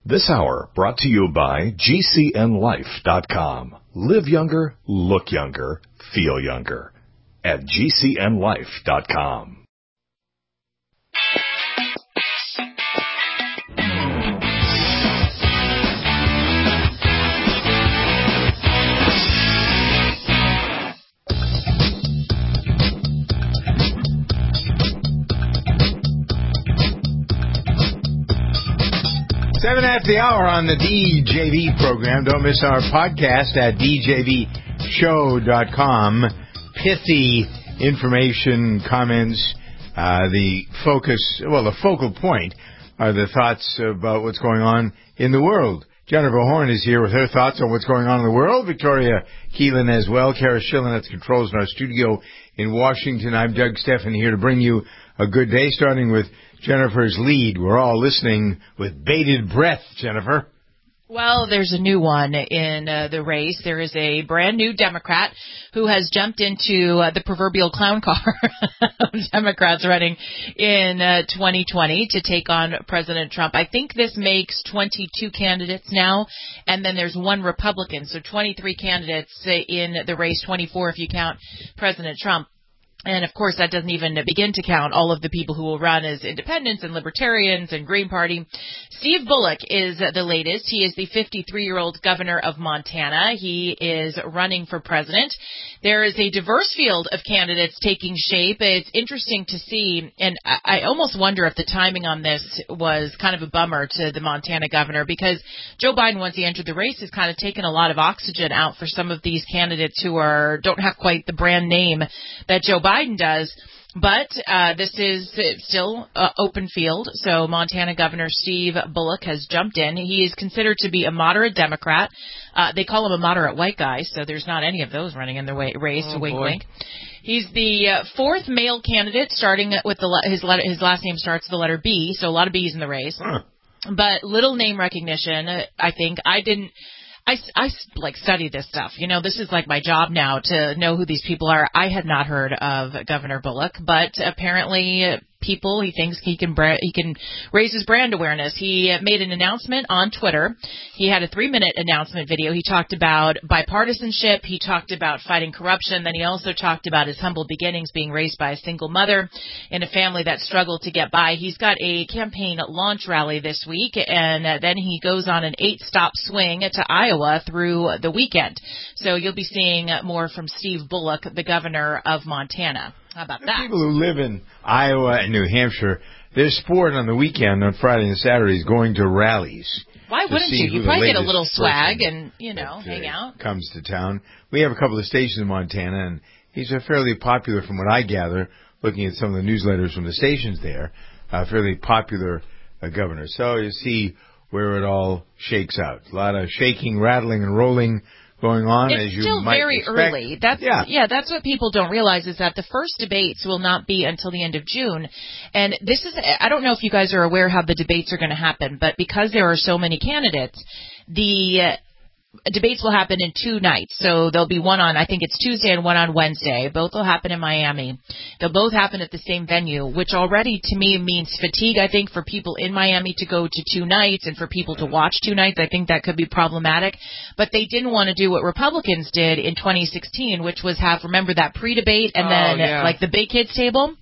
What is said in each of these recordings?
This hour brought to you by GCNLife.com. Live younger, look younger, feel younger. At GCNLife.com. Seven after the hour on the DJV program. Don't miss our podcast at DJVshow.com. Pithy information, comments. The focal point are the thoughts about what's going on in the world. Jennifer Horn is here with her thoughts on what's going on in the world. Victoria Keelan as well. Kara Schillen at the controls in our studio in Washington. I'm Doug Stephan here to bring you a good day, starting with Jennifer's lead. We're all listening with bated breath, Jennifer. Well, there's a new one in the race. There is a brand new Democrat who has jumped into the proverbial clown car of Democrats running in 2020 to take on President Trump. I think this makes 22 candidates now, and then there's one Republican. So 23 candidates in the race, 24 if you count President Trump. And, of course, that doesn't even begin to count all of the people who will run as independents and libertarians and Green Party. Steve Bullock is the latest. He is the 53-year-old governor of Montana. He is running for president. There is a diverse field of candidates taking shape. It's interesting to see, and I almost wonder if the timing on this was kind of a bummer to the Montana governor, because Joe Biden, once he entered the race, has kind of taken a lot of oxygen out for some of these candidates who don't have quite the brand name that Joe Biden does. But this is still open field. So Montana Governor Steve Bullock has jumped in. He is considered to be a moderate Democrat. They call him a moderate white guy, so there's not any of those running in the race. Wink, wink. He's the fourth male candidate, starting with his last name starts with the letter B, so a lot of B's in the race. Huh. But little name recognition, I think. I study this stuff. You know, this is like my job now to know who these people are. I had not heard of Governor Bullock, but apparently he thinks he can raise his brand awareness. He made an announcement on Twitter. He had a 3-minute announcement video. He talked about bipartisanship. He talked about fighting corruption. Then he also talked about his humble beginnings, being raised by a single mother in a family that struggled to get by. He's got a campaign launch rally this week, and then he goes on an 8-stop swing to Iowa through the weekend. So you'll be seeing more from Steve Bullock, the governor of Montana. How about that? People who live in Iowa and New Hampshire, their sport on the weekend, on Friday and Saturday, is going to rallies. Why wouldn't you? You probably get a little swag and, hang out. Comes to town. We have a couple of stations in Montana, and he's a fairly popular, from what I gather, looking at some of the newsletters from the stations there, fairly popular governor. So you see where it all shakes out. A lot of shaking, rattling, and rolling going on, as you might expect. It's still very early. That's what people don't realize, is that the first debates will not be until the end of June. And I don't know if you guys are aware how the debates are going to happen, but because there are so many candidates, the debates will happen in 2 nights. So there'll be one on, I think it's Tuesday and one on Wednesday. Both will happen in Miami. They'll both happen at the same venue, which already to me means fatigue, I think, for people in Miami to go to 2 nights and for people to watch 2 nights. I think that could be problematic. But they didn't want to do what Republicans did in 2016, which was remember that pre-debate and like the big kids table?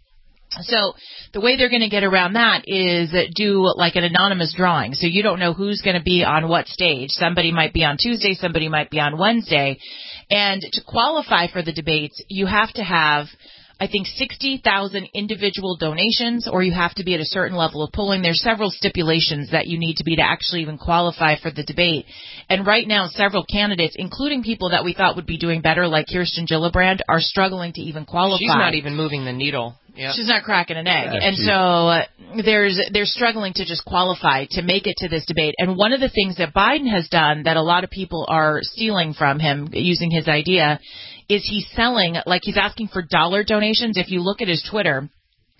So the way they're going to get around that is do like an anonymous drawing. So you don't know who's going to be on what stage. Somebody might be on Tuesday, somebody might be on Wednesday. And to qualify for the debates, you have to have, I think, 60,000 individual donations, or you have to be at a certain level of polling. There's several stipulations that you need to be to actually even qualify for the debate. And right now, several candidates, including people that we thought would be doing better, like Kirsten Gillibrand, are struggling to even qualify. She's not even moving the needle. Yep. She's not cracking an egg. And so they're struggling to just qualify to make it to this debate. And one of the things that Biden has done that a lot of people are stealing from him, using his idea, is he's selling, like he's asking for dollar donations. If you look at his Twitter,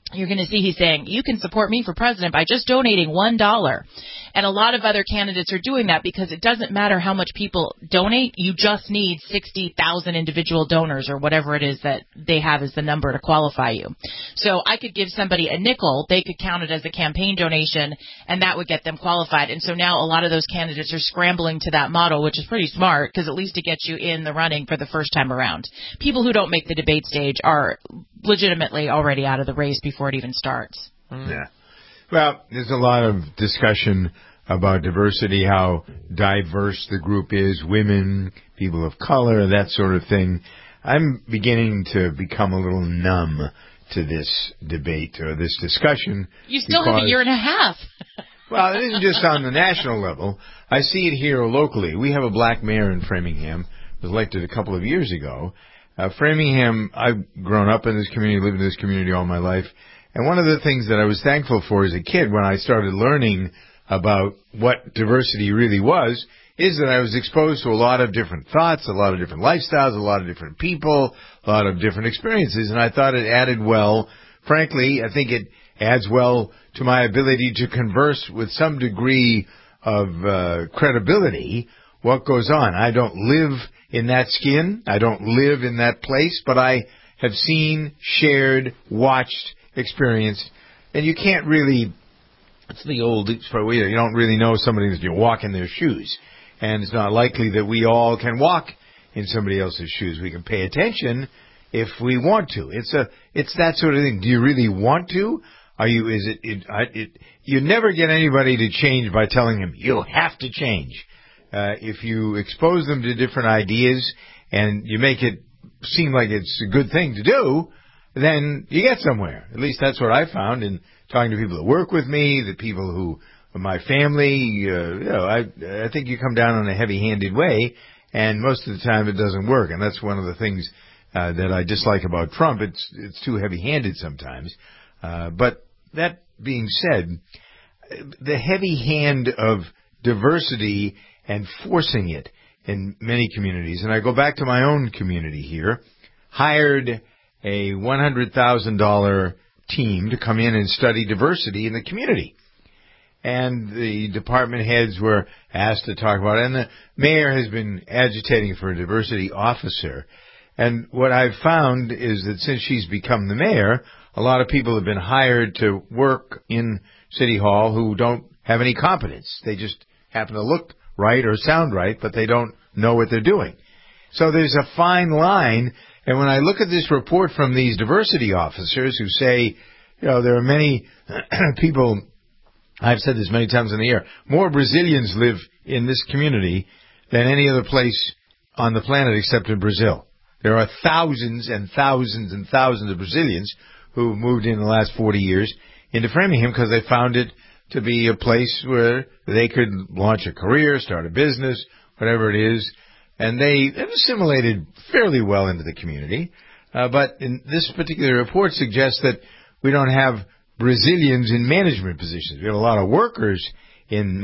you're going to see he's saying, you can support me for president by just donating $1. And a lot of other candidates are doing that because it doesn't matter how much people donate. You just need 60,000 individual donors or whatever it is that they have as the number to qualify you. So I could give somebody a nickel. They could count it as a campaign donation, and that would get them qualified. And so now a lot of those candidates are scrambling to that model, which is pretty smart because at least it gets you in the running for the first time around. People who don't make the debate stage are legitimately already out of the race before it even starts. Yeah. Well, there's a lot of discussion about diversity, how diverse the group is, women, people of color, that sort of thing. I'm beginning to become a little numb to this debate or this discussion. You still have a year and a half. Well, it isn't just on the national level. I see it here locally. We have a black mayor in Framingham, was elected a couple of years ago. Framingham, I've grown up in this community, lived in this community all my life. And one of the things that I was thankful for as a kid when I started learning about what diversity really was is that I was exposed to a lot of different thoughts, a lot of different lifestyles, a lot of different people, a lot of different experiences. And I thought it added well. Frankly, I think it adds well to my ability to converse with some degree of credibility what goes on. I don't live in that skin. I don't live in that place, but I have seen, shared, watched, experienced, and you can't really, it's the old, you don't really know somebody that you walk in their shoes. And it's not likely that we all can walk in somebody else's shoes. We can pay attention if we want to. It's that sort of thing. Do you really want to? You never get anybody to change by telling them, you have to change. If you expose them to different ideas and you make it seem like it's a good thing to do, then you get somewhere. At least that's what I found in talking to people that work with me, the people who are my family. I think you come down in a heavy-handed way, and most of the time it doesn't work. And that's one of the things that I dislike about Trump. It's too heavy-handed sometimes. But that being said, the heavy hand of diversity and forcing it in many communities, and I go back to my own community here, hired a $100,000 team to come in and study diversity in the community. And the department heads were asked to talk about it, and the mayor has been agitating for a diversity officer. And what I've found is that since she's become the mayor, a lot of people have been hired to work in City Hall who don't have any competence. They just happen to look right or sound right, but they don't know what they're doing. So there's a fine line. And when I look at this report from these diversity officers who say, there are many people, I've said this many times in the air, more Brazilians live in this community than any other place on the planet except in Brazil. There are thousands and thousands and thousands of Brazilians who moved in the last 40 years into Framingham because they found it to be a place where they could launch a career, start a business, whatever it is. And they have assimilated fairly well into the community. But in this particular report suggests that we don't have Brazilians in management positions. We have a lot of workers in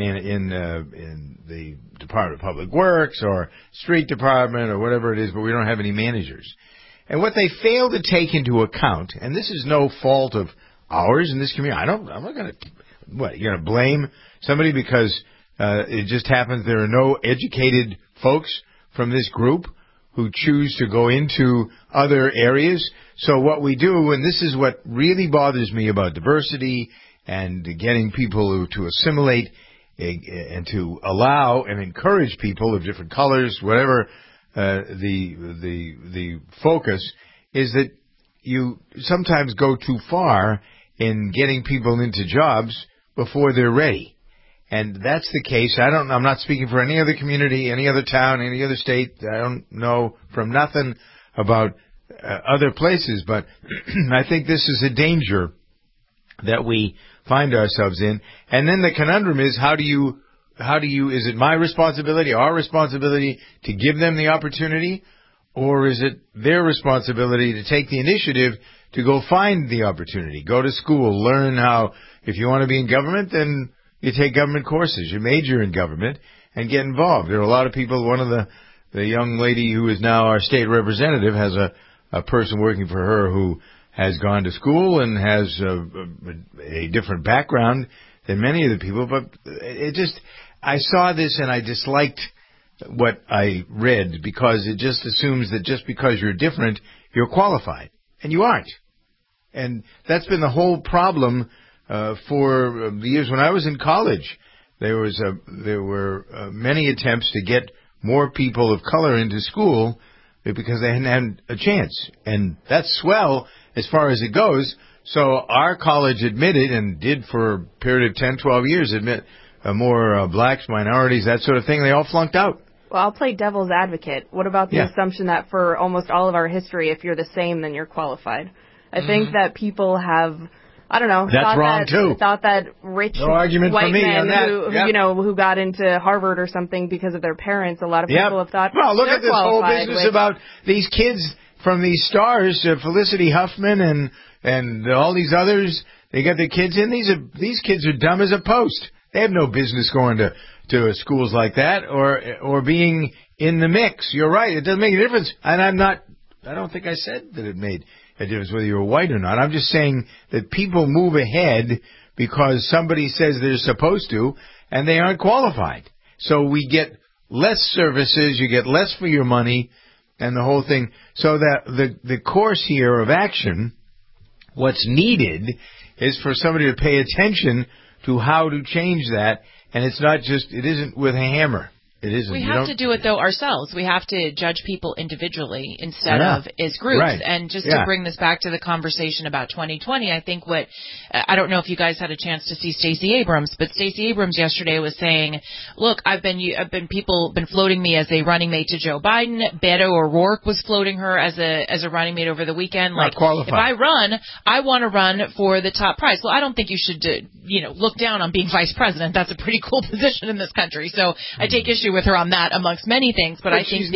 the Department of Public Works or Street Department or whatever it is, but we don't have any managers. And what they fail to take into account, and this is no fault of ours in this community. I'm not going to, you're going to blame somebody because it just happens there are no educated folks from this group who choose to go into other areas. So what we do, and this is what really bothers me about diversity and getting people to assimilate and to allow and encourage people of different colors, whatever the focus, is that you sometimes go too far in getting people into jobs before they're ready. And that's the case. I'm not speaking for any other community, any other town, any other state. I don't know from nothing about other places, but I think this is a danger that we find ourselves in. And then the conundrum is, is it my responsibility, our responsibility to give them the opportunity, or is it their responsibility to take the initiative to go find the opportunity, go to school, learn how, if you want to be in government, then you take government courses, you major in government, and get involved. There are a lot of people. One of the young lady who is now our state representative has a person working for her who has gone to school and has a different background than many of the people. But I saw this and I disliked what I read because it just assumes that just because you're different, you're qualified. And you aren't. And that's been the whole problem for the years when I was in college. There were many attempts to get more people of color into school because they hadn't had a chance. And that's swell as far as it goes. So our college admitted, and did for a period of 10, 12 years, admit more blacks, minorities, that sort of thing. They all flunked out. Well, I'll play devil's advocate. What about the assumption that for almost all of our history, if you're the same, then you're qualified? I think that people have, I don't know, thought that rich white men who got into Harvard or something because of their parents, a lot of people have thought, well, look at this whole business about these kids from these stars, Felicity Huffman and all these others. They got their kids in. These kids are dumb as a post. They have no business going to schools like that or being in the mix. You're right. It doesn't make a difference. And I don't think I said that it made a difference whether you're white or not. I'm just saying that people move ahead because somebody says they're supposed to, and they aren't qualified. So we get less services, you get less for your money, and the whole thing. So that the course here of action, what's needed is for somebody to pay attention to how to change that, and it isn't with a hammer. It isn't. We have to do it, though, ourselves. We have to judge people individually instead of as groups. Right. And just to bring this back to the conversation about 2020, I think I don't know if you guys had a chance to see Stacey Abrams, but Stacey Abrams yesterday was saying, look, people been floating me as a running mate to Joe Biden. Beto O'Rourke was floating her as a running mate over the weekend. Not qualified. If I run, I want to run for the top prize. Well, I don't think you should, look down on being vice president. That's a pretty cool position in this country. So I take issue with her on that, amongst many things. But I think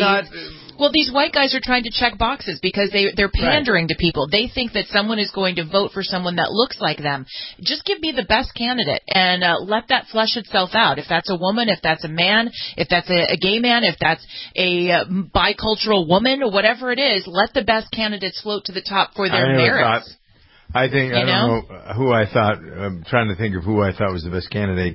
these white guys are trying to check boxes because they're pandering to people. They think that someone is going to vote for someone that looks like them. Just give me the best candidate and let that flesh itself out. If that's a woman, if that's a man, if that's a gay man, if that's a bicultural woman, or whatever it is, let the best candidates float to the top for their merits. I don't know who I thought. I'm trying to think of who I thought was the best candidate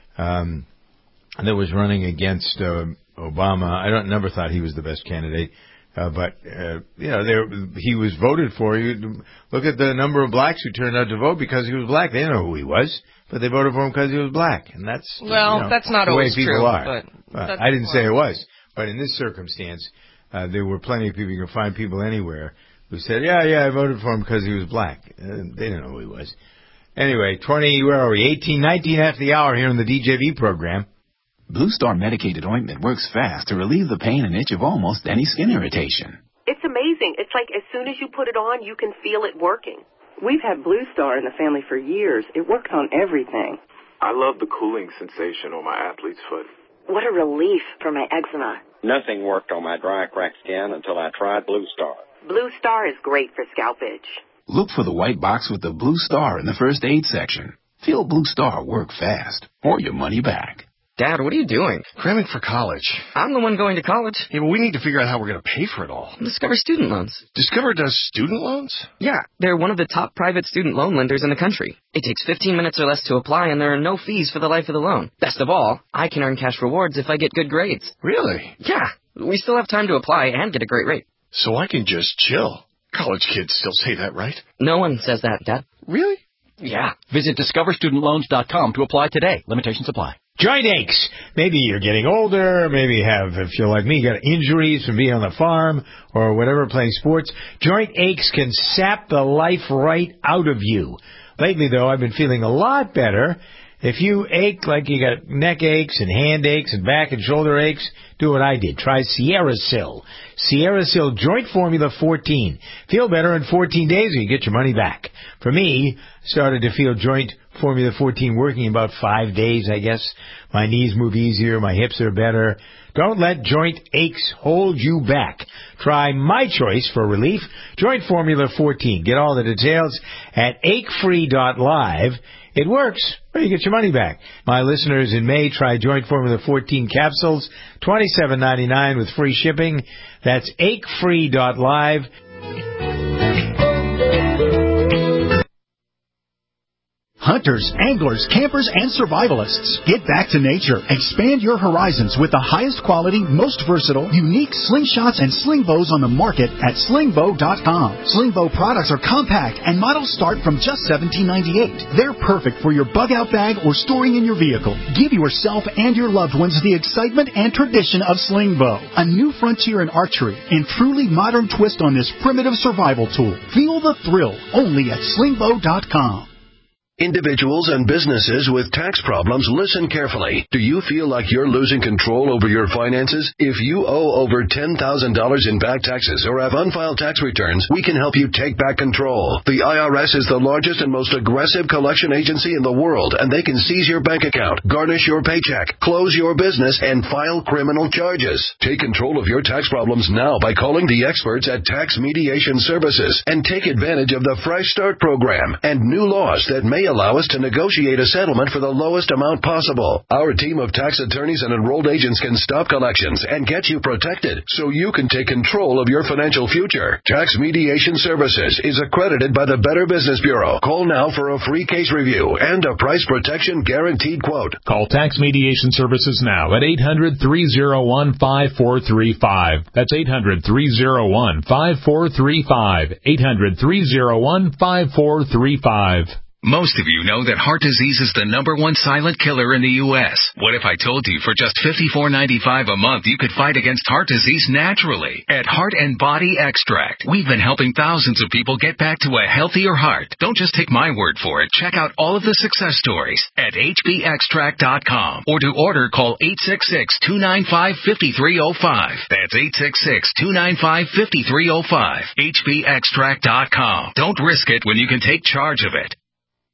that was running against Obama. I never thought he was the best candidate, but he was voted for. You look at the number of blacks who turned out to vote because he was black. They didn't know who he was, but they voted for him because he was black, and that's that's not the way always people true. are. I didn't say it was, but in this circumstance, there were plenty of people. You can find people anywhere who said, I voted for him because he was black. They didn't know who he was. Anyway, 18:19 after the hour here on the DJV program. Blue Star medicated ointment works fast to relieve the pain and itch of almost any skin irritation. It's amazing. It's like as soon as you put it on, you can feel it working. We've had Blue Star in the family for years. It works on everything. I love the cooling sensation on my athlete's foot. What a relief for my eczema. Nothing worked on my dry, cracked skin until I tried Blue Star. Blue Star is great for scalp itch. Look for the white box with the Blue Star in the first aid section. Feel Blue Star work fast, or your money back. Dad, what are you doing? Cramming for college. I'm the one going to college. Yeah, but we need to figure out how we're going to pay for it all. Discover Student Loans. Discover does student loans? Yeah, they're one of the top private student loan lenders in the country. It takes 15 minutes or less to apply, and there are no fees for the life of the loan. Best of all, I can earn cash rewards if I get good grades. Really? Yeah, we still have time to apply and get a great rate. So I can just chill. College kids still say that, right? No one says that, Dad. Really? Yeah. Visit discoverstudentloans.com to apply today. Limitations apply. Joint aches. Maybe you're getting older. Maybe if you're like me, you got injuries from being on the farm or whatever, playing sports. Joint aches can sap the life right out of you. Lately, though, I've been feeling a lot better. If you ache like you got neck aches and hand aches and back and shoulder aches, do what I did. Try SierraSil. SierraSil Joint Formula 14. Feel better in 14 days or you get your money back. For me, started to feel Joint Formula 14 working in about 5 days, I guess. My knees move easier. My hips are better. Don't let joint aches hold you back. Try my choice for relief, Joint Formula 14. Get all the details at achefree.live. It works, or you get your money back. My listeners in May try Joint Formula 14 capsules, $27.99 with free shipping. That's achefree.live. Hunters, anglers, campers, and survivalists, get back to nature. Expand your horizons with the highest quality, most versatile, unique slingshots and sling bows on the market at slingbow.com. Sling bow products are compact and models start from just $17.98. They're perfect for your bug-out bag or storing in your vehicle. Give yourself and your loved ones the excitement and tradition of sling bow, a new frontier in archery and truly modern twist on this primitive survival tool. Feel the thrill only at slingbow.com. Individuals and businesses with tax problems, listen carefully. Do you feel like you're losing control over your finances? If you owe over $10,000 in back taxes or have unfiled tax returns, we can help you take back control. The IRS is the largest and most aggressive collection agency in the world, and they can seize your bank account, garnish your paycheck, close your business, and file criminal charges. Take control of your tax problems now by calling the experts at Tax Mediation Services and take advantage of the Fresh Start program and new laws that may allow us to negotiate a settlement for the lowest amount possible. Our team of tax attorneys and enrolled agents can stop collections and get you protected so you can take control of your financial future. Tax Mediation Services is accredited by the Better Business Bureau. Call now for a free case review and a price protection guaranteed quote. Call Tax Mediation Services now at 800-301-5435. That's 800-301-5435. 800-301-5435. Most of you know that heart disease is the #1 silent killer in the U.S. What if I told you for just $54.95 a month you could fight against heart disease naturally? At Heart and Body Extract, we've been helping thousands of people get back to a healthier heart. Don't just take my word for it. Check out all of the success stories at hbextract.com. Or to order, call 866-295-5305. That's 866-295-5305. hbextract.com. Don't risk it when you can take charge of it.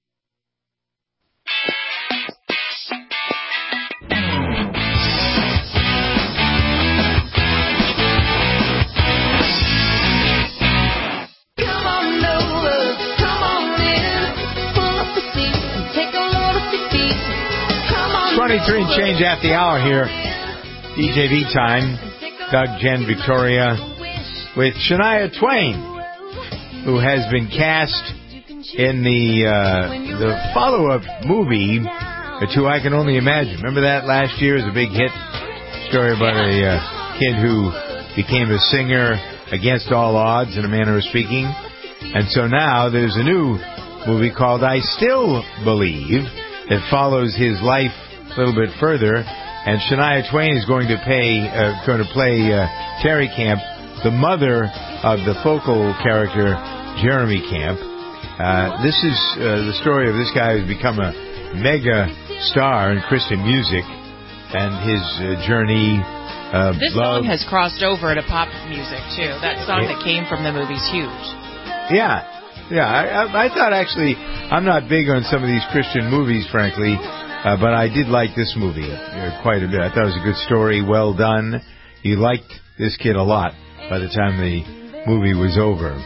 Come on over, come on in, pull up the seat and take a load off your feet. Come on 23 and change at the hour here. DJV time. Doug, Jen, Victoria with Shania Twain, who has been cast in the follow-up movie to I Can Only Imagine. Remember that last year? It was a big hit story about a kid who became a singer against all odds, in a manner of speaking. And so now there's a new movie called I Still Believe that follows his life a little bit further. And Shania Twain is going to play Terry Camp, the mother of the focal character Jeremy Camp. This is the story of this guy who's become a mega star in Christian music and his journey of this love. song has crossed over into pop music, too. That song that came from the movie's huge. Yeah. I thought, actually, I'm not big on some of these Christian movies, frankly, but I did like this movie quite a bit. I thought it was a good story, well done. You liked this kid a lot by the time the movie was over.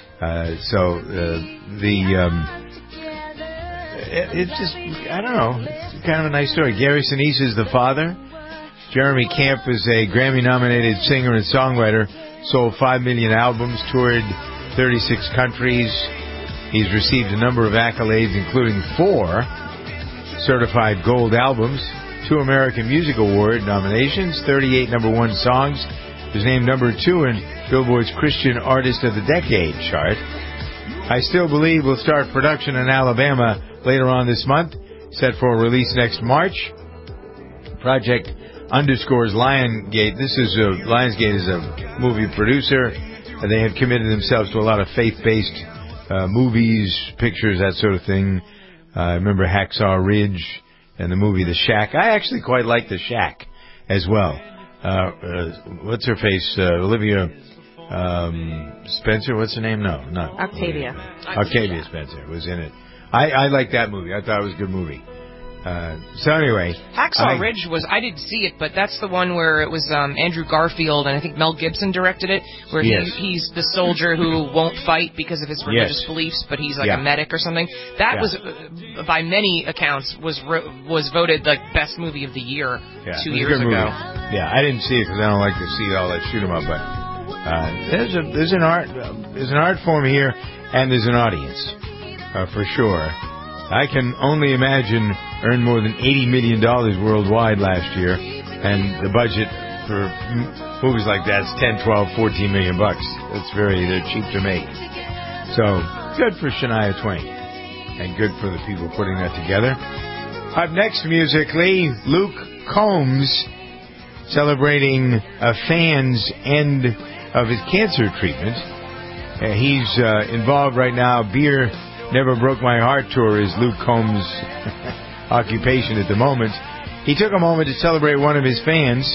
It's just, I don't know, it's kind of a nice story. Gary Sinise is the father. Jeremy Camp is a Grammy-nominated singer and songwriter, sold 5 million albums, toured 36 countries. He's received a number of accolades, including 4 certified gold albums, 2 American Music Award nominations, 38 #1 songs. He was named #2 in Billboard's Christian Artist of the Decade chart. I Still Believe will start production in Alabama later on this month, set for release next March. Project underscores Lionsgate. Lionsgate is a movie producer. They have committed themselves to a lot of faith-based movies, pictures, that sort of thing. I remember Hacksaw Ridge and the movie The Shack. I actually quite like The Shack as well. What's her face? Olivia Spencer? What's her name? No. Octavia Spencer was in it. I like that movie. I thought it was a good movie. So anyway, Hacksaw Ridge I didn't see it, but that's the one where it was Andrew Garfield, and I think Mel Gibson directed it, where he's the soldier who won't fight because of his religious beliefs, but he's like a medic or something. That was, by many accounts, was voted like best movie of the year 2 years ago. Movie. Yeah, I didn't see it because I don't like to see all that shoot 'em up, but there's an art form here, and there's an audience for sure. I can only imagine earned more than $80 million worldwide last year, and the budget for movies like that's 10, 12, 14 million bucks. They're cheap to make. So, good for Shania Twain, and good for the people putting that together. Up next musically, Luke Combs, celebrating a fan's end of his cancer treatment. He's involved right now. Beer Never Broke My Heart tour is Luke Combs' occupation at the moment. He took a moment to celebrate one of his fans.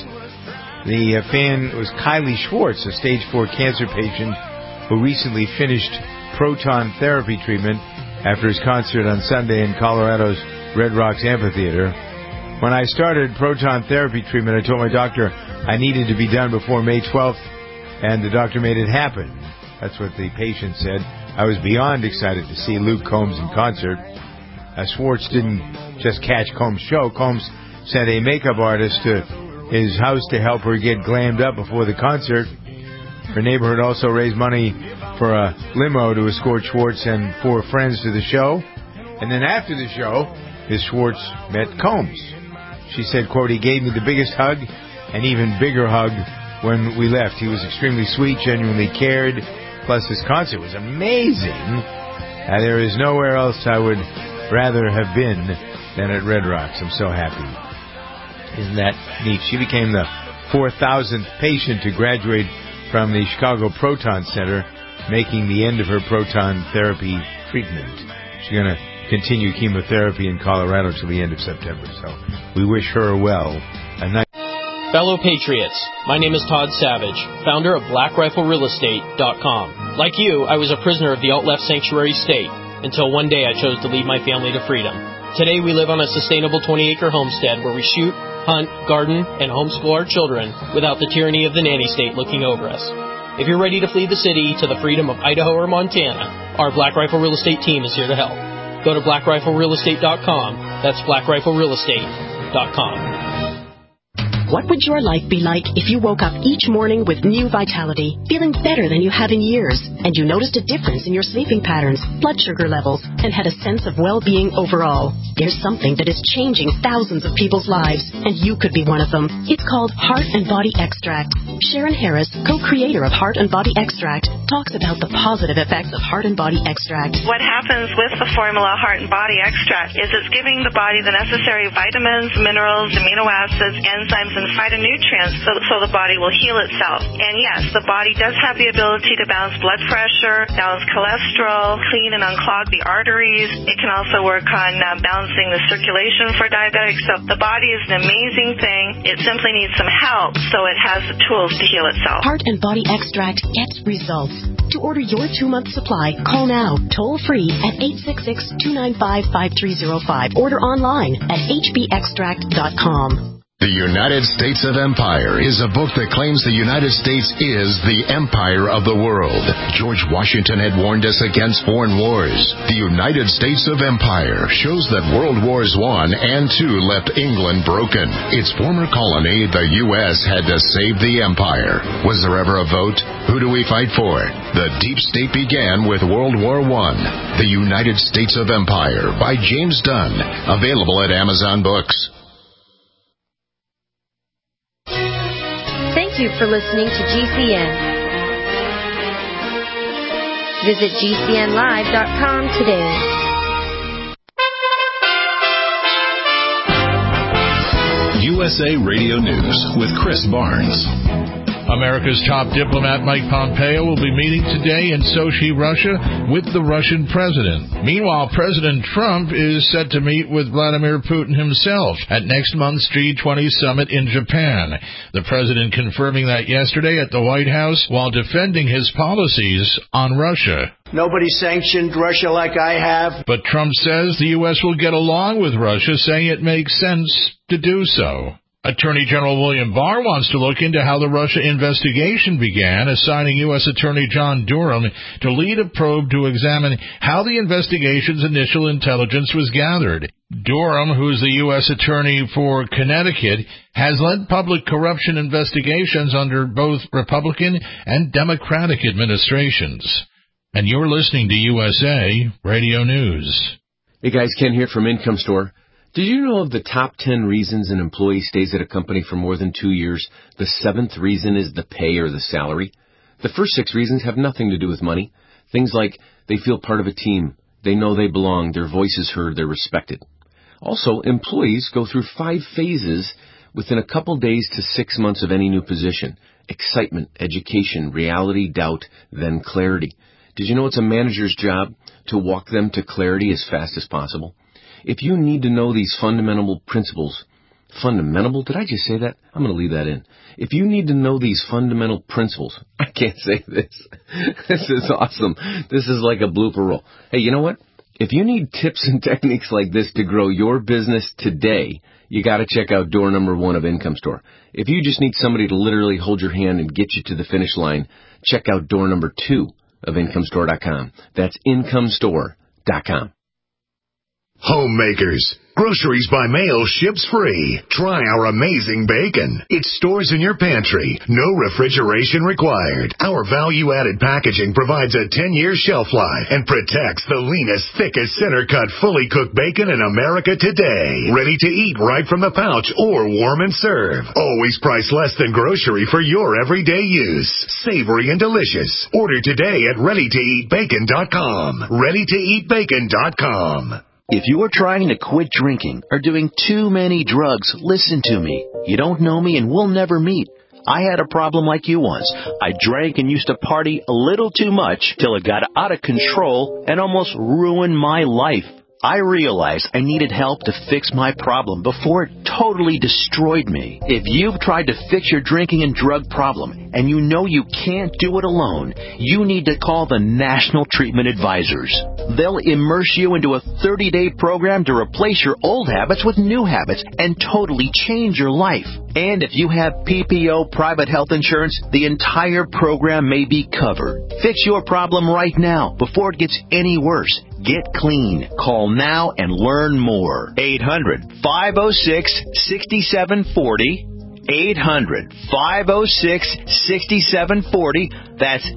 The fan was Kylie Schwartz, a stage 4 cancer patient who recently finished proton therapy treatment after his concert on Sunday in Colorado's Red Rocks Amphitheater. When I started proton therapy treatment, I told my doctor I needed to be done before May 12th, and the doctor made it happen. That's what the patient said. I was beyond excited to see Luke Combs in concert. Schwartz didn't just catch Combs' show. Combs sent a makeup artist to his house to help her get glammed up before the concert. Her neighborhood also raised money for a limo to escort Schwartz and 4 friends to the show. And then after the show, Ms. Schwartz met Combs. She said, quote, "He gave me the biggest hug, an even bigger hug when we left. He was extremely sweet, genuinely cared. Plus, his concert was amazing. There is nowhere else I would rather have been than at Red Rocks. I'm so happy." Isn't that neat? She became the 4,000th patient to graduate from the Chicago Proton Center, making the end of her proton therapy treatment. She's going to continue chemotherapy in Colorado till the end of September. So we wish her well. Fellow Patriots, my name is Todd Savage, founder of BlackRifleRealEstate.com. Like you, I was a prisoner of the alt-left sanctuary state until one day I chose to lead my family to freedom. Today we live on a sustainable 20-acre homestead where we shoot, hunt, garden, and homeschool our children without the tyranny of the nanny state looking over us. If you're ready to flee the city to the freedom of Idaho or Montana, our Black Rifle Real Estate team is here to help. Go to BlackRifleRealEstate.com. That's BlackRifleRealEstate.com. What would your life be like if you woke up each morning with new vitality, feeling better than you have in years, and you noticed a difference in your sleeping patterns, blood sugar levels, and had a sense of well-being overall? There's something that is changing thousands of people's lives, and you could be one of them. It's called Heart and Body Extract. Sharon Harris, co-creator of Heart and Body Extract, talks about the positive effects of Heart and Body Extract. What happens with the formula Heart and Body Extract is it's giving the body the necessary vitamins, minerals, amino acids, enzymes, and phytonutrients so the body will heal itself. And yes, the body does have the ability to balance blood pressure, balance cholesterol, clean and unclog the arteries. It can also work on balancing the circulation for diabetics. So the body is an amazing thing. It simply needs some help so it has the tools to heal itself. Heart and Body Extract gets results. To order your 2-month supply, call now, toll free at 866-295-5305. Order online at hbextract.com. The United States of Empire is a book that claims the United States is the empire of the world. George Washington had warned us against foreign wars. The United States of Empire shows that World Wars I and II left England broken. Its former colony, the U.S., had to save the empire. Was there ever a vote? Who do we fight for? The deep state began with World War I. The United States of Empire by James Dunn. Available at Amazon Books. Thank you for listening to GCN. Visit GCNlive.com today. USA Radio News with Chris Barnes. America's top diplomat Mike Pompeo will be meeting today in Sochi, Russia, with the Russian president. Meanwhile, President Trump is set to meet with Vladimir Putin himself at next month's G20 summit in Japan. The president confirming that yesterday at the White House while defending his policies on Russia. Nobody sanctioned Russia like I have. But Trump says the U.S. will get along with Russia, saying it makes sense to do so. Attorney General William Barr wants to look into how the Russia investigation began, assigning U.S. Attorney John Durham to lead a probe to examine how the investigation's initial intelligence was gathered. Durham, who's the U.S. Attorney for Connecticut, has led public corruption investigations under both Republican and Democratic administrations. And you're listening to USA Radio News. Hey guys, Ken here from Income Store. Did you know of the top 10 reasons an employee stays at a company for more than 2 years? The 7th reason is the pay or the salary. The first 6 reasons have nothing to do with money. Things like they feel part of a team, they know they belong, their voice is heard, they're respected. Also, employees go through 5 phases within a couple days to 6 months of any new position. Excitement, education, reality, doubt, then clarity. Did you know it's a manager's job to walk them to clarity as fast as possible? If you need to know these fundamental principles, did I just say that? I'm going to leave that in. If you need to know these fundamental principles, I can't say this. This is awesome. This is like a blooper roll. Hey, you know what? If you need tips and techniques like this to grow your business today, you got to check out door number 1 of Income Store. If you just need somebody to literally hold your hand and get you to the finish line, check out door number 2 of IncomeStore.com. That's IncomeStore.com. Homemakers. Groceries by mail ships free. Try our amazing bacon. It stores in your pantry. No refrigeration required. Our value-added packaging provides a 10-year shelf life and protects the leanest, thickest, center-cut, fully cooked bacon in America today. Ready to eat right from the pouch or warm and serve. Always priced less than grocery for your everyday use. Savory and delicious. Order today at ReadyToEatBacon.com. ReadyToEatBacon.com. If you are trying to quit drinking or doing too many drugs, listen to me. You don't know me and we'll never meet. I had a problem like you once. I drank and used to party a little too much till it got out of control and almost ruined my life. I realized I needed help to fix my problem before it totally destroyed me. If you've tried to fix your drinking and drug problem and you know you can't do it alone, you need to call the National Treatment Advisors. They'll immerse you into a 30-day program to replace your old habits with new habits and totally change your life. And if you have PPO private health insurance, the entire program may be covered. Fix your problem right now before it gets any worse. Get clean. Call now and learn more. 800-506-6740. 800-506-6740. That's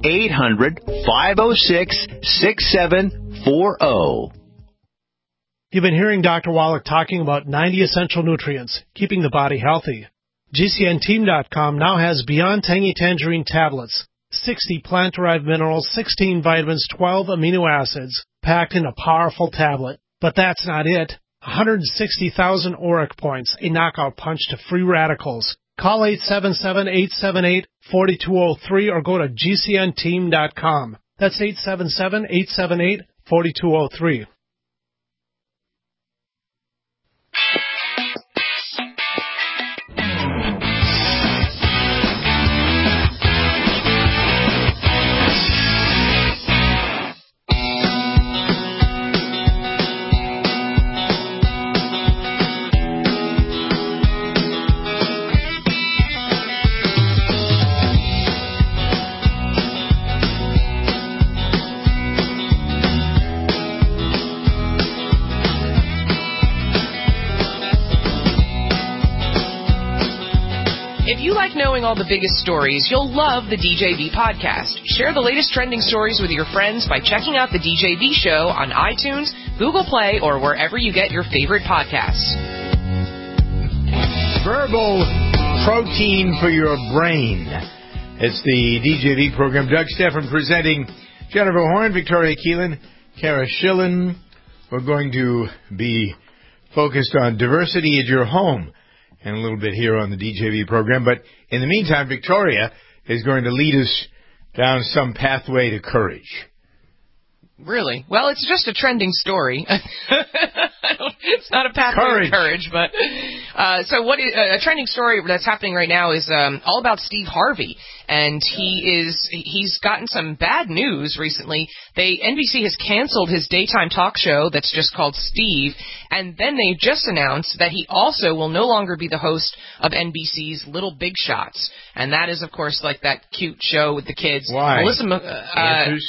800-506-6740. You've been hearing Dr. Wallach talking about 90 essential nutrients, keeping the body healthy. GCNteam.com now has Beyond Tangy Tangerine tablets, 60 plant-derived minerals, 16 vitamins, 12 amino acids, packed in a powerful tablet. But that's not it. 160,000 ORAC points, a knockout punch to free radicals. Call 877-878-4203 or go to GCNteam.com. That's 877-878-4203. Knowing all the biggest stories, you'll love the DJV podcast. Share the latest trending stories with your friends by checking out the DJV show on iTunes, Google Play, or wherever you get your favorite podcasts. Verbal protein for your brain. It's the DJV program. Doug Stephan presenting Jennifer Horn, Victoria Keelan, Kara Schillen. We're going to be focused on diversity at your home and a little bit here on the DJV program. But in the meantime, Victoria is going to lead us down some pathway to courage. Really? Well, it's just a trending story. It's not a pathway to courage, but so what is a trending story that's happening right now is all about Steve Harvey, and he's gotten some bad news recently. NBC has canceled his daytime talk show that's just called Steve, and then they just announced that he also will no longer be the host of NBC's Little Big Shots, and that is, of course, like that cute show with the kids. Why? Melissa,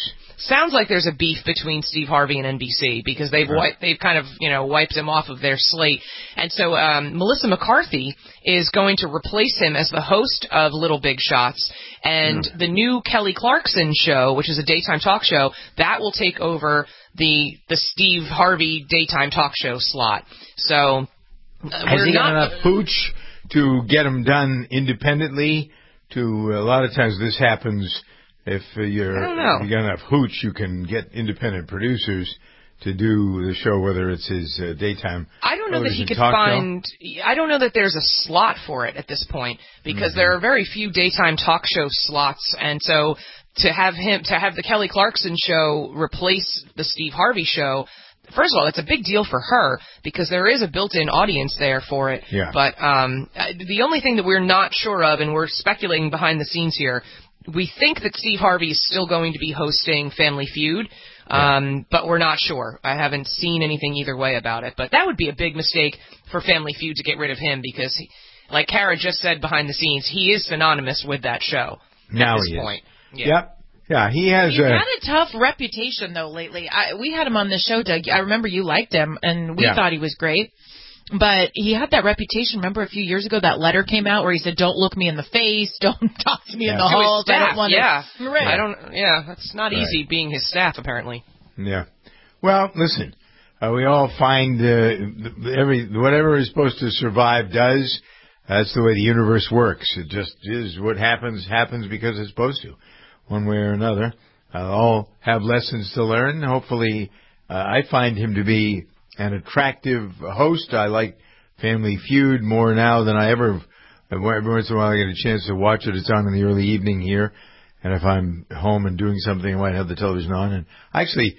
sounds like there's a beef between Steve Harvey and NBC because they've kind of wiped him off of their slate, and so Melissa McCarthy is going to replace him as the host of Little Big Shots, and the new Kelly Clarkson show, which is a daytime talk show, that will take over the Steve Harvey daytime talk show slot. So has he got enough pooch to get them done independently? A lot of times this happens if you got enough hooch, you can get independent producers to do the show, whether it's his daytime. I don't know that he could find. I don't know that there's a slot for it at this point because there are very few daytime talk show slots, and so to have the Kelly Clarkson show replace the Steve Harvey show. First of all, it's a big deal for her because there is a built-in audience there for it. Yeah. But the only thing that we're not sure of, and we're speculating behind the scenes here, we think that Steve Harvey is still going to be hosting Family Feud, but we're not sure. I haven't seen anything either way about it. But that would be a big mistake for Family Feud to get rid of him because, like Kara just said behind the scenes, he is synonymous with that show now at this he point. Is. Yeah. Yep. Yeah, he's had a tough reputation, though, lately. We had him on the show, Doug. I remember you liked him, and we thought he was great. But he had that reputation. Remember a few years ago that letter came out where he said, "Don't look me in the face. Don't talk to me in the halls. I don't want to." Yeah. That's not easy being his staff, apparently. Yeah. Well, listen, we all find whatever is supposed to survive does. That's the way the universe works. It just is. What happens because it's supposed to. One way or another. All have lessons to learn. Hopefully, I find him to be an attractive host. I like Family Feud more now than I ever. Every once in a while I get a chance to watch it. It's on in the early evening here. And if I'm home and doing something, I might have the television on. And actually,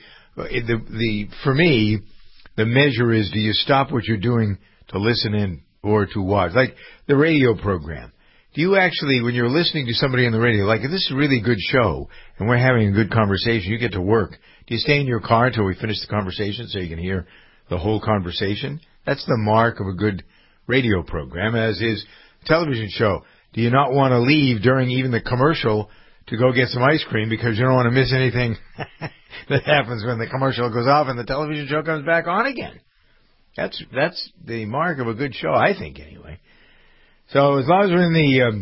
for me, the measure is, do you stop what you're doing to listen in or to watch? Like the radio program. Do you actually, when you're listening to somebody on the radio, like if this is a really good show and we're having a good conversation, you get to work, do you stay in your car until we finish the conversation so you can hear the whole conversation? That's the mark of a good radio program, as is a television show. Do you not want to leave during even the commercial to go get some ice cream because you don't want to miss anything that happens when the commercial goes off and the television show comes back on again? That's the mark of a good show, I think, anyway. So as long as we're in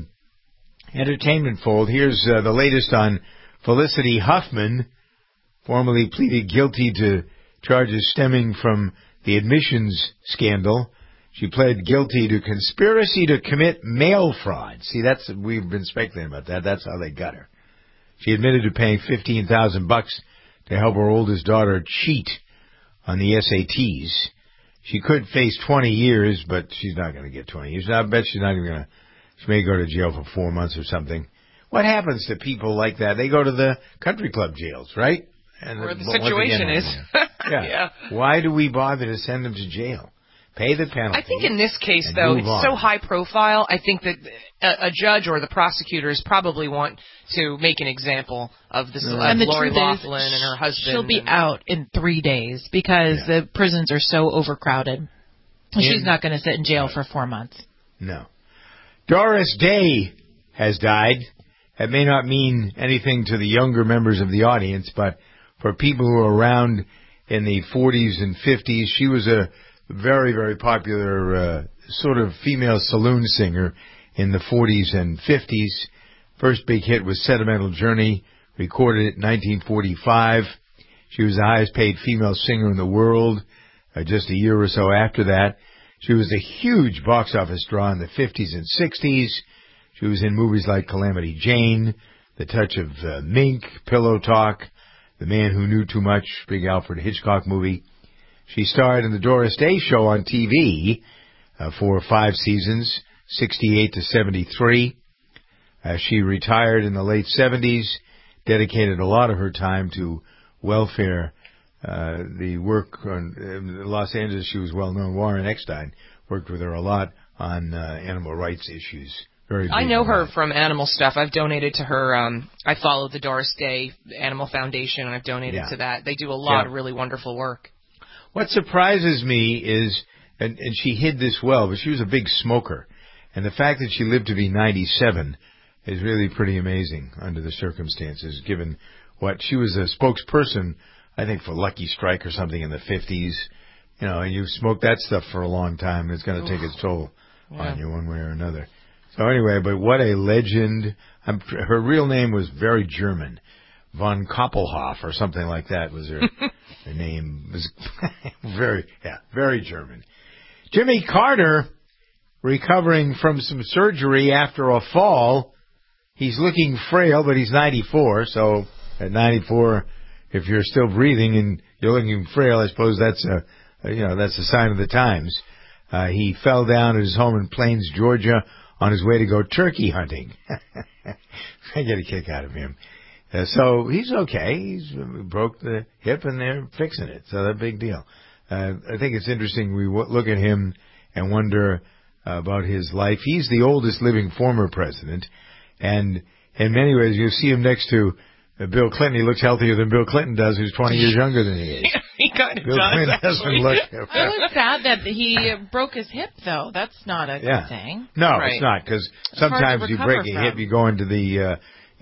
the entertainment fold, here's the latest on Felicity Huffman, formerly pleaded guilty to charges stemming from the admissions scandal. She pled guilty to conspiracy to commit mail fraud. See, we've been speculating about that. That's how they got her. She admitted to paying $15,000 to help her oldest daughter cheat on the SATs. She could face 20 years, but she's not going to get 20 years. I bet she's not even going to. She may go to jail for 4 months or something. What happens to people like that? They go to the country club jails, right? And where the situation is. Yeah. Why do we bother to send them to jail? Pay the penalty. I think in this case, though, it's so high profile, I think that a judge or the prosecutors probably want to make an example of this Lori Loughlin and her husband. She'll be out in 3 days because the prisons are so overcrowded. She's not going to sit in jail for 4 months. No. Doris Day has died. That may not mean anything to the younger members of the audience, but for people who were around in the 40s and 50s, she was a very, very popular sort of female saloon singer in the 40s and 50s. First big hit was Sentimental Journey, recorded in 1945. She was the highest paid female singer in the world just a year or so after that. She was a huge box office draw in the 50s and 60s. She was in movies like Calamity Jane, The Touch of Mink, Pillow Talk, The Man Who Knew Too Much, big Alfred Hitchcock movie. She starred in the Doris Day Show on TV for 5 seasons, 68 to 73. She retired in the late 70s, dedicated a lot of her time to welfare. The work in Los Angeles, she was well known. Warren Eckstein worked with her a lot on animal rights issues. I know her from animal stuff. I've donated to her. I follow the Doris Day Animal Foundation, and I've donated to that. They do a lot of really wonderful work. What surprises me is, and she hid this well, but she was a big smoker. And the fact that she lived to be 97 is really pretty amazing under the circumstances, given she was a spokesperson, I think, for Lucky Strike or something in the 50s. You know, and you smoke that stuff for a long time, it's going to take its toll on you one way or another. So anyway, but what a legend. Her real name was very German. Von Koppelhoff or something like that was her name. Was very German. Jimmy Carter, recovering from some surgery after a fall. He's looking frail, but he's 94, so at 94, if you're still breathing and you're looking frail, I suppose that's a sign of the times. He fell down at his home in Plains, Georgia, on his way to go turkey hunting. I get a kick out of him. So he's okay. He broke the hip and they're fixing it. So that's a big deal. I think it's interesting. We look at him and wonder about his life. He's the oldest living former president. And in many ways, you see him next to Bill Clinton. He looks healthier than Bill Clinton does, who's 20 years younger than he is. He kind of Bill Clinton doesn't look... I was sad that he broke his hip, though. That's not a good thing. No, it's not, because sometimes you break a hip, you go into the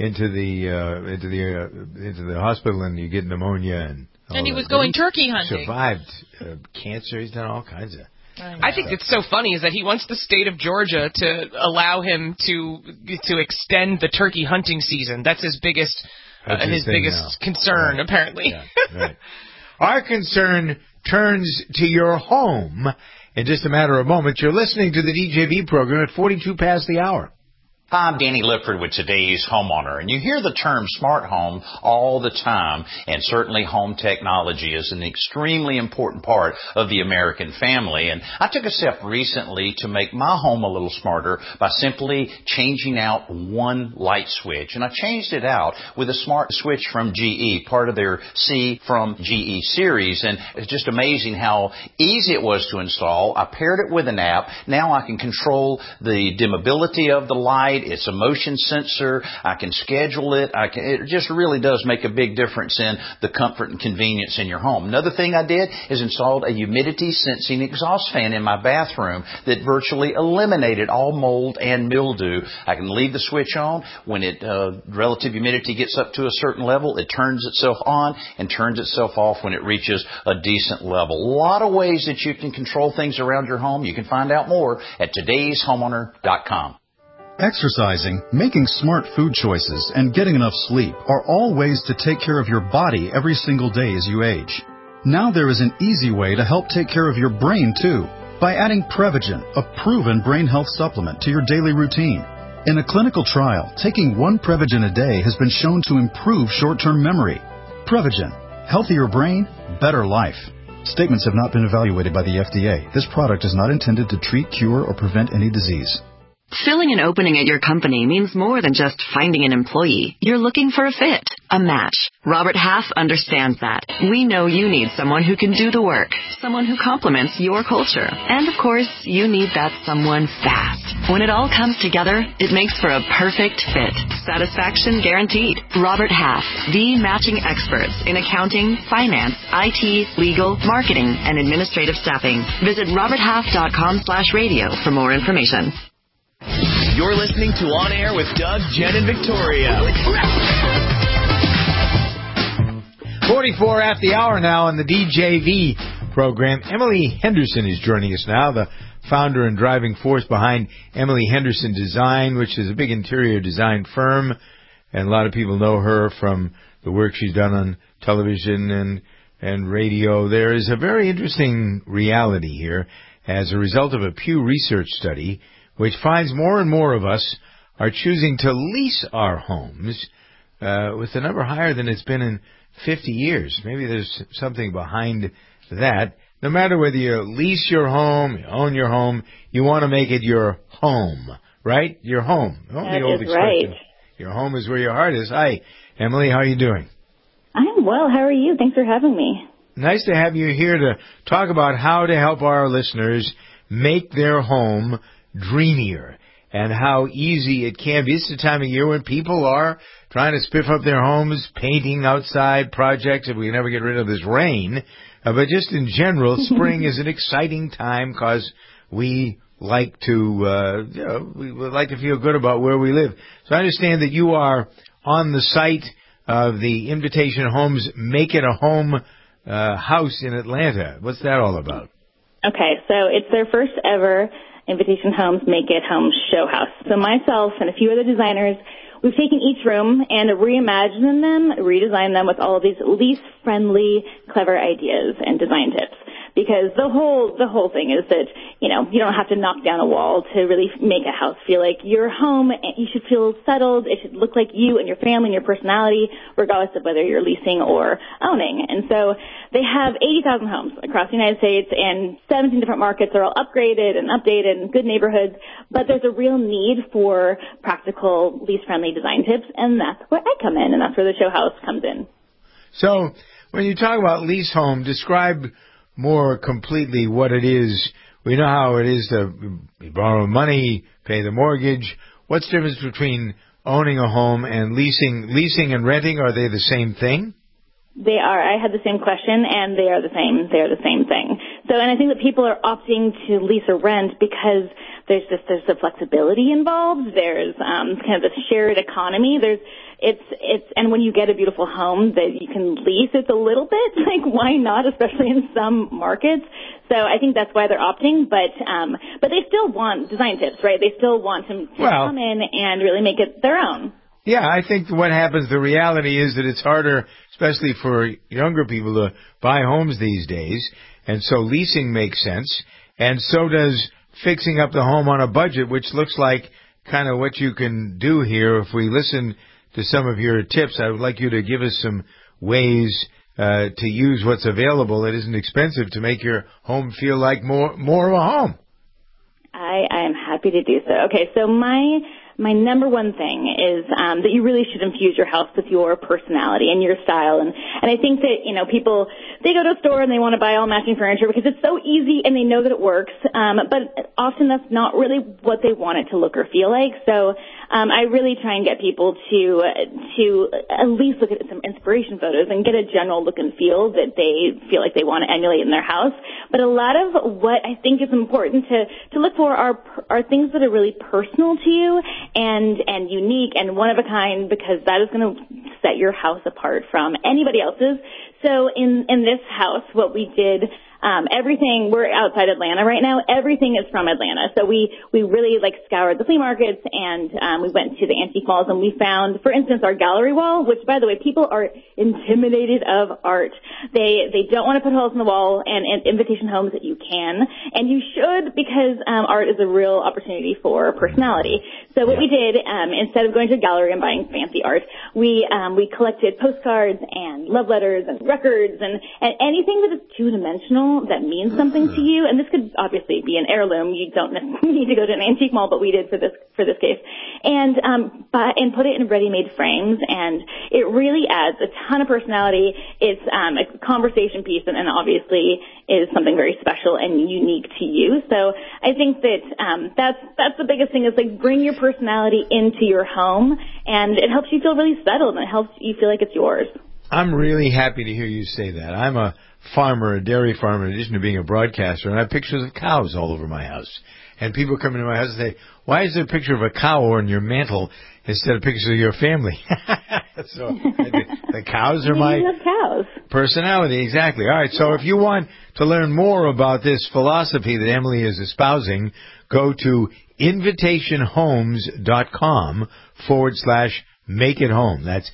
hospital and you get pneumonia and he was going turkey hunting. Survived cancer. He's done all kinds of. I think it's so funny is that he wants the state of Georgia to allow him to extend the turkey hunting season. That's his biggest concern, apparently. Yeah, right. Our concern turns to your home in just a matter of moments. You're listening to the DJV program at 42 past the hour. I'm Danny Lipford with Today's Homeowner, and you hear the term smart home all the time, and certainly home technology is an extremely important part of the American family. And I took a step recently to make my home a little smarter by simply changing out one light switch. And I changed it out with a smart switch from GE, part of their C from GE series. And it's just amazing how easy it was to install. I paired it with an app. Now I can control the dimmability of the light. It's a motion sensor. I can schedule it. It just really does make a big difference in the comfort and convenience in your home. Another thing I did is installed a humidity sensing exhaust fan in my bathroom that virtually eliminated all mold and mildew. I can leave the switch on. When relative humidity gets up to a certain level, it turns itself on and turns itself off when it reaches a decent level. A lot of ways that you can control things around your home. You can find out more at todayshomeowner.com. Exercising, making smart food choices, and getting enough sleep are all ways to take care of your body every single day as you age. Now there is an easy way to help take care of your brain too, by adding Prevagen, a proven brain health supplement, to your daily routine. In a clinical trial, taking one Prevagen a day has been shown to improve short-term memory. Prevagen, healthier brain, better life. Statements have not been evaluated by the FDA. This product is not intended to treat, cure, or prevent any disease. Filling an opening at your company means more than just finding an employee. You're looking for a fit, a match. Robert Half understands that. We know you need someone who can do the work, someone who complements your culture. And of course, you need that someone fast. When it all comes together, it makes for a perfect fit. Satisfaction guaranteed. Robert Half, the matching experts in accounting, finance, IT, legal, marketing, and administrative staffing. Visit roberthalf.com/radio for more information. You're listening to On Air with Doug, Jen, and Victoria. 44 at the hour now on the DJV program. Emily Henderson is joining us now, the founder and driving force behind Emily Henderson Design, which is a big interior design firm. And a lot of people know her from the work she's done on television and radio. There is a very interesting reality here as a result of a Pew Research study which finds more and more of us are choosing to lease our homes, with the number higher than it's been in 50 years. Maybe there's something behind that. No matter whether you lease your home, you own your home, you want to make it your home, right? Your home. That is right. Your home is where your heart is. Hi, Emily, how are you doing? I'm well. How are you? Thanks for having me. Nice to have you here to talk about how to help our listeners make their home dreamier and how easy it can be. It's the time of year when people are trying to spiff up their homes, painting outside projects if we can ever get rid of this rain. But just in general, spring is an exciting time because we like to we like to feel good about where we live. So I understand that you are on the site of the Invitation Homes Make It a Home house in Atlanta. What's that all about? Okay, so it's their first ever Invitation Homes Make It Home show house. So myself and a few other designers, we've taken each room and reimagined them, redesigned them with all of these lease-friendly, clever ideas and design tips. Because the whole thing is that, you don't have to knock down a wall to really make a house feel like your home. You should feel settled. It should look like you and your family and your personality, regardless of whether you're leasing or owning. And so they have 80,000 homes across the United States, and 17 different markets are all upgraded and updated and good neighborhoods. But there's a real need for practical, lease-friendly design tips, and that's where I come in, and that's where the show house comes in. So when you talk about lease home, describe more completely what it is. We know how it is to borrow money, pay the mortgage. What's the difference between owning a home and leasing? Leasing and renting, are they the same thing? They are. I had the same question, and they are the same. They are the same thing. So, and I think that people are opting to lease or rent because there's the flexibility involved. There's kind of the shared economy. And when you get a beautiful home that you can lease, it's a little bit like, why not, especially in some markets. So I think that's why they're opting, but they still want design tips, right? They still want to come in and really make it their own. Yeah, I think what happens, the reality is that it's harder, especially for younger people, to buy homes these days, and so leasing makes sense, and so does fixing up the home on a budget, which looks like kind of what you can do here. If we listen to some of your tips, I would like you to give us some ways to use what's available that isn't expensive to make your home feel like more of a home. I am happy to do so. Okay, so my number one thing is that you really should infuse your house with your personality and your style. And I think that, people, they go to a store and they want to buy all matching furniture because it's so easy and they know that it works. But often that's not really what they want it to look or feel like. So I really try and get people to at least look at some inspiration photos and get a general look and feel that they feel like they want to emulate in their house. But a lot of what I think is important to look for are things that are really personal to you and unique and one of a kind, because that is going to set your house apart from anybody else's. So in this house, what we did, everything, we're outside Atlanta right now. Everything is from Atlanta. So we really scoured the flea markets and we went to the antique malls and we found, for instance, our gallery wall, which by the way, people are intimidated of art. They don't want to put holes in the wall, and Invitation Homes that you can, and you should, because art is a real opportunity for personality. So what we did, instead of going to a gallery and buying fancy art, we collected postcards and love letters and records and anything that is two-dimensional that means something to you. And this could obviously be an heirloom. You don't need to go to an antique mall, but we did for this case. And put it in ready-made frames, and it really adds a ton of personality. It's a conversation piece, and obviously is something very special and unique to you. So I think that that's the biggest thing, is bring your personality into your home, and it helps you feel really settled, and it helps you feel like it's yours. I'm really happy to hear you say that. I'm a farmer, a dairy farmer, in addition to being a broadcaster, and I have pictures of cows all over my house. And people come into my house and say, why is there a picture of a cow on your mantle instead of pictures of your family? So the cows are my personality. Exactly. All right, so if you want to learn more about this philosophy that Emily is espousing, go to invitationhomes.com/make it home. That's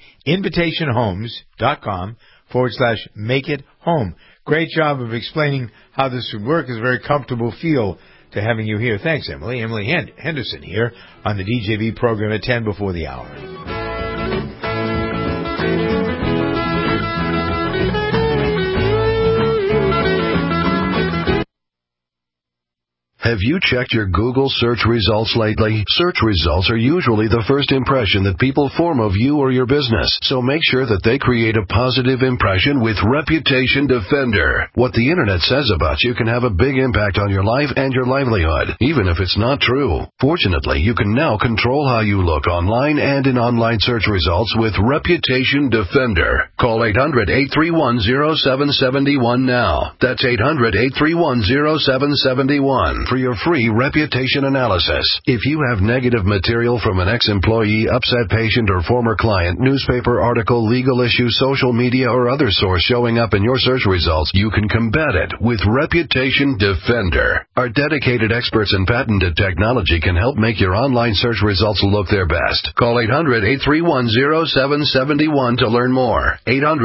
invitationhomes.com/make it home. Great job of explaining how this would work. It's a very comfortable feel to having you here. Thanks, Emily. Emily Henderson here on the DJB program at 10 before the hour. Have you checked your Google search results lately? Search results are usually the first impression that people form of you or your business, so make sure that they create a positive impression with Reputation Defender. What the Internet says about you can have a big impact on your life and your livelihood, even if it's not true. Fortunately, you can now control how you look online and in online search results with Reputation Defender. Call 800-831-0771 now. That's 800-831-0771 for for your free reputation analysis. If you have negative material from an ex-employee, upset patient, or former client, newspaper article, legal issue, social media, or other source showing up in your search results, you can combat it with Reputation Defender. Our dedicated experts in patented technology can help make your online search results look their best. Call 800-831-0771 to learn more.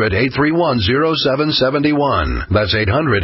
800-831-0771. That's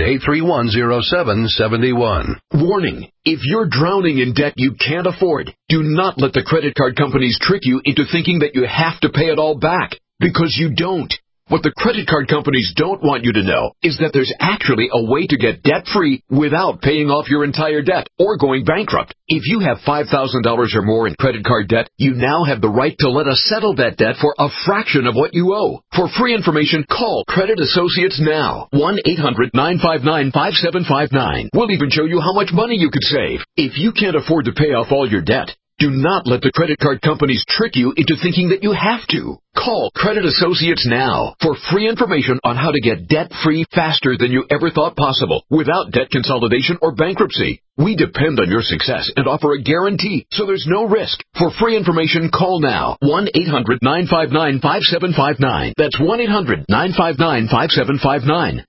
800-831-0771. Warning. If you're drowning in debt you can't afford, do not let the credit card companies trick you into thinking that you have to pay it all back, because you don't. What the credit card companies don't want you to know is that there's actually a way to get debt-free without paying off your entire debt or going bankrupt. If you have $5,000 or more in credit card debt, you now have the right to let us settle that debt for a fraction of what you owe. For free information, call Credit Associates now. 1-800-959-5759. We'll even show you how much money you could save. If you can't afford to pay off all your debt, do not let the credit card companies trick you into thinking that you have to. Call Credit Associates now for free information on how to get debt-free faster than you ever thought possible without debt consolidation or bankruptcy. We depend on your success and offer a guarantee, so there's no risk. For free information, call now. 1-800-959-5759. That's 1-800-959-5759.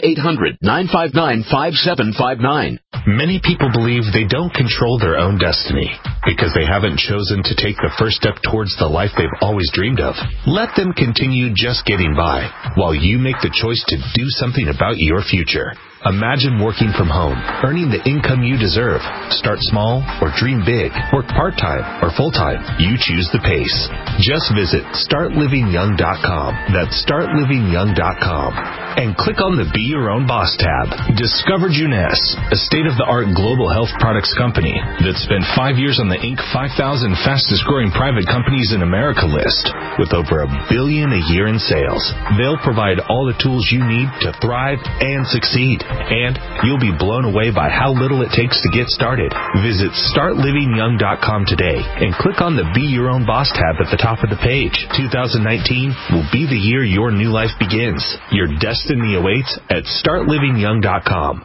1-800-959-5759. Many people believe they don't control their own destiny because they haven't chosen to take the first step towards the life they've always dreamed of. Let them continue just getting by while you make the choice to do something about your future. Imagine working from home, earning the income you deserve. Start small or dream big. Work part-time or full-time. You choose the pace. Just visit StartLivingYoung.com. That's StartLivingYoung.com. And click on the Be Your Own Boss tab. Discover Juness, a state-of-the-art global health products company that spent 5 years on the Inc. 5,000 fastest-growing private companies in America list with over $1 billion a year in sales. They'll provide all the tools you need to thrive and succeed. And you'll be blown away by how little it takes to get started. Visit StartLivingYoung.com today and click on the Be Your Own Boss tab at the top of the page. 2019 will be the year your new life begins. Your destiny awaits at StartLivingYoung.com.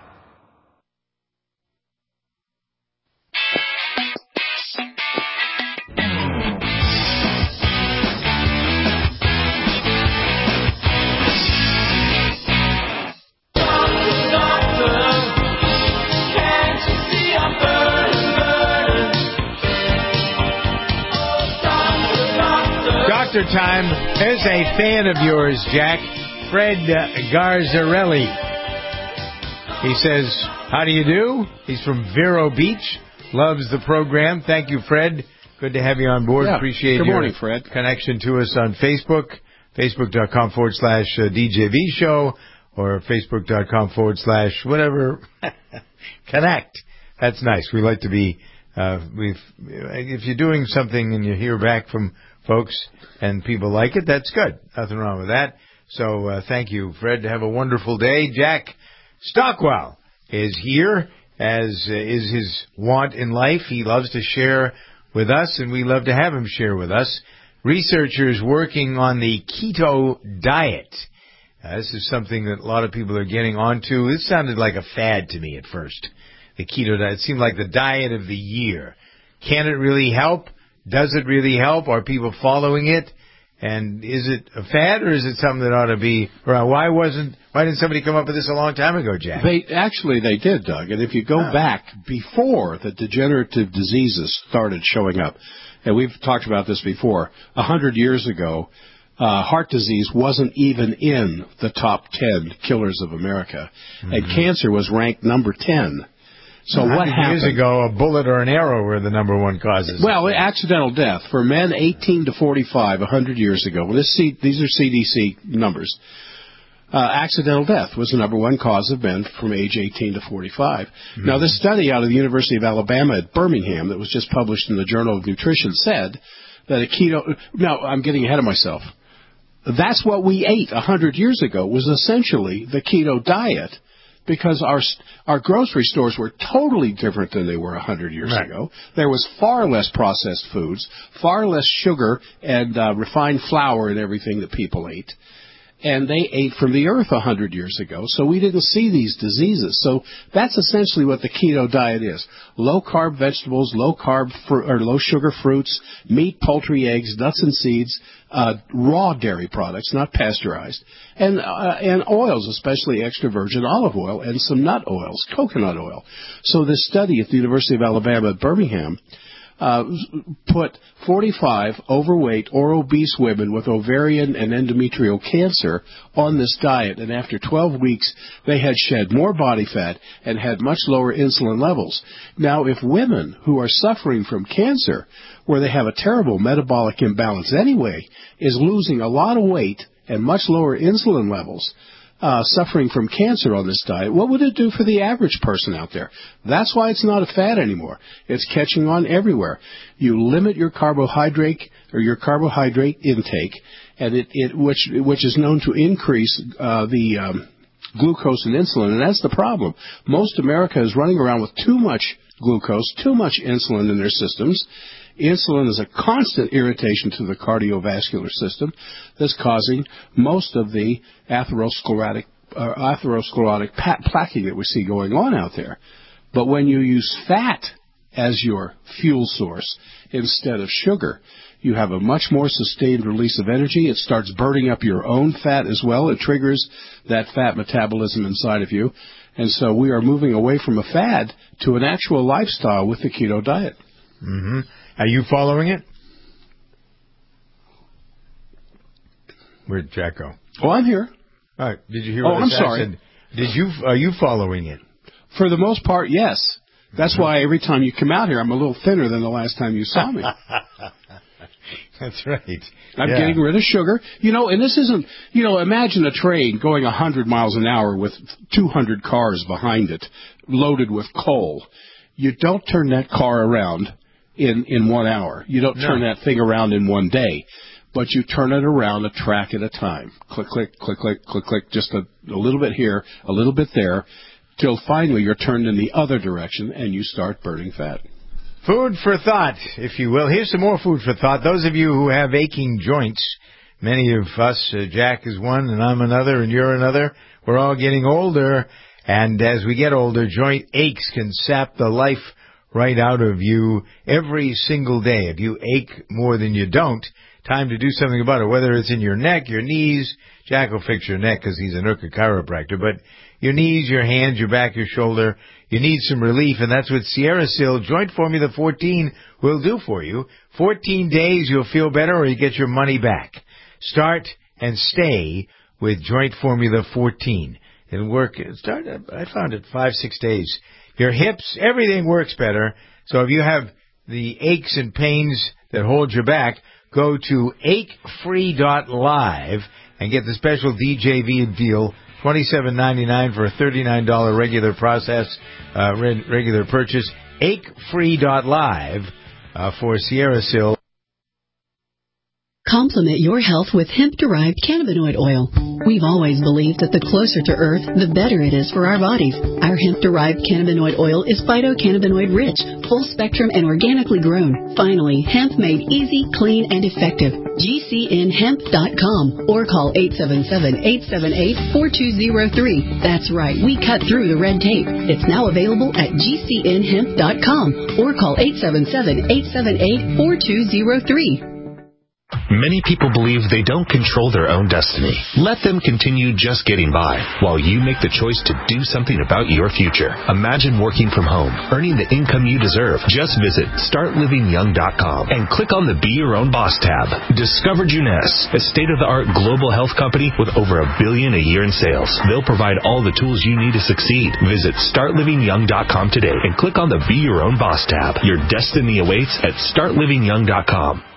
Time. There's a fan of yours, Jack, Fred Garzarelli. He says, how do you do? He's from Vero Beach. Loves the program. Thank you, Fred. Good to have you on board. Yeah. Appreciate Good your morning, Fred. connection to us on Facebook, facebook.com/DJV show, or facebook.com/ whatever. Connect. That's nice. We like to be, if you're doing something and you hear back from folks and people like it, that's good. Nothing wrong with that. So thank you, Fred. Have a wonderful day. Jack Stockwell is here, as is his wont in life. He loves to share with us, and we love to have him share with us. Researchers working on the keto diet. This is something that a lot of people are getting onto. This sounded like a fad to me at first, the keto diet. It seemed like the diet of the year. Can it really help? Does it really help? Are people following it? And is it a fad, or is it something that ought to be around? Why didn't somebody come up with this a long time ago, Jack? They did, Doug. And if you go back before the degenerative diseases started showing up, and we've talked about this before, 100 years ago, heart disease wasn't even in the top 10 killers of America. Mm-hmm. And cancer was ranked number 10. So what happened? Years ago, a bullet or an arrow were the number one causes. Well, accidental death. For men 18 to 45, 100 years ago, these are CDC numbers, accidental death was the number one cause of men from age 18 to 45. Mm-hmm. Now, this study out of the University of Alabama at Birmingham that was just published in the Journal of Nutrition said that a keto... Now, I'm getting ahead of myself. That's what we ate 100 years ago, was essentially the keto diet, because our grocery stores were totally different than they were 100 years ago. There was far less processed foods, far less sugar and refined flour and everything that people ate. and they ate from the earth 100 years ago, so we didn't see these diseases. So that's essentially what the keto diet is. Low-carb vegetables, low-carb or low-sugar fruits, meat, poultry, eggs, nuts and seeds, raw dairy products, not pasteurized, and oils, especially extra virgin olive oil, and some nut oils, coconut oil. So this study at the University of Alabama at Birmingham put 45 overweight or obese women with ovarian and endometrial cancer on this diet, and after 12 weeks, they had shed more body fat and had much lower insulin levels. Now, if women who are suffering from cancer, where they have a terrible metabolic imbalance anyway, is losing a lot of weight and much lower insulin levels, suffering from cancer on this diet, what would it do for the average person out there? That's why it's not a fad anymore. It's catching on everywhere. You limit your carbohydrate intake, and which is known to increase the glucose and insulin, and that's the problem. Most America is running around with too much glucose, too much insulin in their systems. Insulin is a constant irritation to the cardiovascular system that's causing most of the atherosclerotic plaquing that we see going on out there. But when you use fat as your fuel source instead of sugar, you have a much more sustained release of energy. It starts burning up your own fat as well. It triggers that fat metabolism inside of you. And so we are moving away from a fad to an actual lifestyle with the keto diet. Mm-hmm. Are you following it? Where'd Jack go? Oh, I'm here. All right. Did you hear what I'm sorry. Are you following it? For the most part, yes. That's why every time you come out here, I'm a little thinner than the last time you saw me. That's right. I'm getting rid of sugar. And this isn't, imagine a train going 100 miles an hour with 200 cars behind it, loaded with coal. You don't turn that car around in 1 hour. You don't turn that thing around in one day, but you turn it around a track at a time. Click, click, click, click, click, click, just a little bit here, a little bit there, till finally you're turned in the other direction and you start burning fat. Food for thought, if you will. Here's some more food for thought. Those of you who have aching joints, many of us, Jack is one and I'm another and you're another, we're all getting older, and as we get older, joint aches can sap the life right out of you every single day. If you ache more than you don't, time to do something about it, whether it's in your neck, your knees. Jack will fix your neck because he's an Urca chiropractor, but your knees, your hands, your back, your shoulder, you need some relief, and that's what SierraSil Joint Formula 14 will do for you. 14 days, you'll feel better or you get your money back. Start and stay with Joint Formula 14. It'll work. I found it 5-6 days. Your hips, everything works better. So if you have the aches and pains that hold you back, go to achefree.live and get the special DJV deal, $27.99 for a $39 regular purchase. achefree.live for SierraSil. Complement your health with hemp-derived cannabinoid oil. We've always believed that the closer to Earth, the better it is for our bodies. Our hemp-derived cannabinoid oil is phytocannabinoid-rich, full-spectrum, and organically grown. Finally, hemp made easy, clean, and effective. GCNhemp.com or call 877-878-4203. That's right, we cut through the red tape. It's now available at GCNhemp.com or call 877-878-4203. Many people believe they don't control their own destiny. Let them continue just getting by while you make the choice to do something about your future. Imagine working from home, earning the income you deserve. Just visit StartLivingYoung.com and click on the Be Your Own Boss tab. Discover Juness, a state-of-the-art global health company with over $1 billion a year in sales. They'll provide all the tools you need to succeed. Visit StartLivingYoung.com today and click on the Be Your Own Boss tab. Your destiny awaits at StartLivingYoung.com.